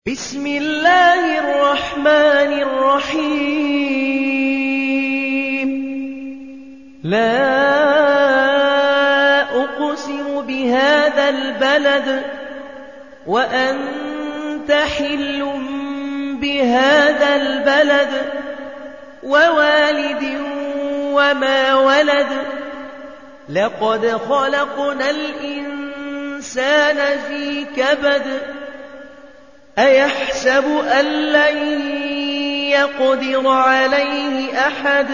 بسم الله الرحمن الرحيم لا أقسم بهذا البلد وأنت حل بهذا البلد ووالد وما ولد لقد خلقنا الإنسان في كبد أيحسب أن لن يقدر عليه أحد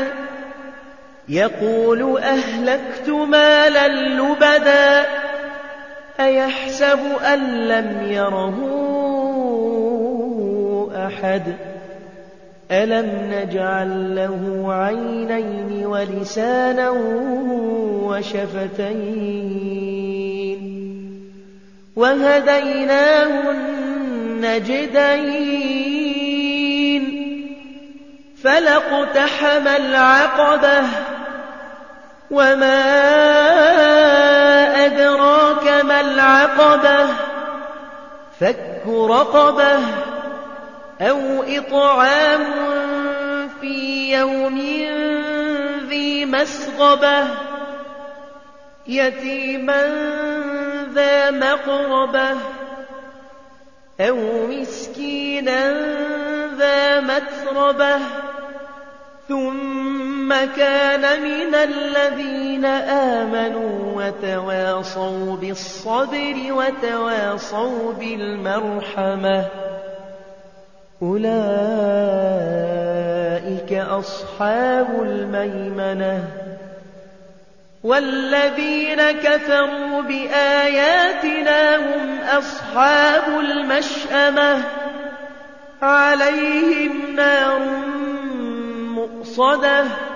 يقول أهلكت مالا لبدا أيحسب أن لم يره أحد ألم نجعل له عينين ولسانا وشفتين وهديناه النجدين فلاقتحم العقبة وما أدراك ما العقبة فك رقبة أو إطعام في يوم ذي مسغبة يتيما ذا مقربة أو مسكينا ذا متربة ثم كان من الذين آمنوا وتواصوا بالصبر وتواصوا بالمرحمة أولئك أصحاب الميمنة والذين كفروا بآياتنا هم أصحاب المشأمة عليهم نار مؤصدة